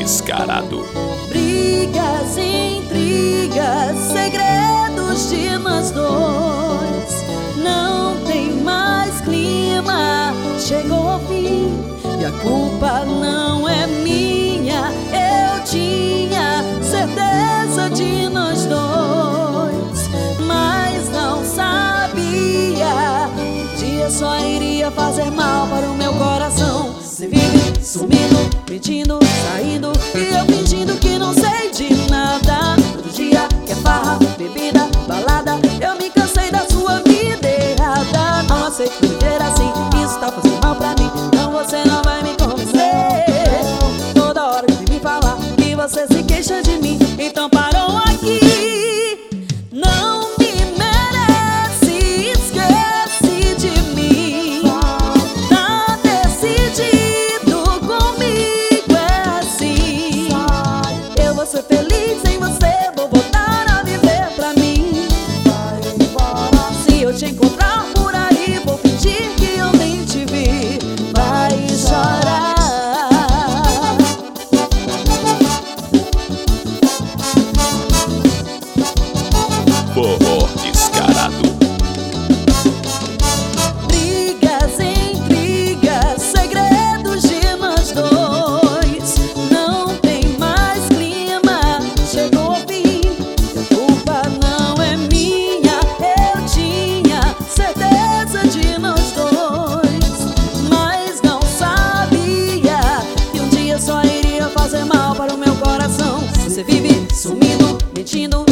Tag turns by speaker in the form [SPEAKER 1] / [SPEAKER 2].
[SPEAKER 1] descarado.
[SPEAKER 2] Brigas, intrigas, segredos de nós dois. Não tem mais clima, chegou ao fim e a culpa não é minha. Eu tinha certeza de nós dois, mas não sabia que um dia só iria fazer mal para o meu coração. Você vive sumindo, mentindo, saindo e eu fingindo que não sei de nada. Todo dia que é farra, bebida, balada, eu me cansei da sua vida errada. Não aceito viver assim, isso tá fazendo mal pra mim. Então você não vai me convencer. Toda hora que me falar que você se queixa de mim, então parou aqui. Não me merece, esquece de mim. Tá decidido comigo, é assim. Eu vou ser feliz sem você, vou voltar a viver pra mim. Se eu te encontrar por aí, vou fingir que eu nem te vi. Vai chorar.
[SPEAKER 1] Forró descarado.
[SPEAKER 2] Brigas, intrigas, segredos de nós dois. Não tem mais clima, chegou ao fim e a culpa não é minha. Eu tinha certeza de nós dois, mas não sabia que um dia só iria fazer mal para o meu coração. Você vive sumindo, mentindo,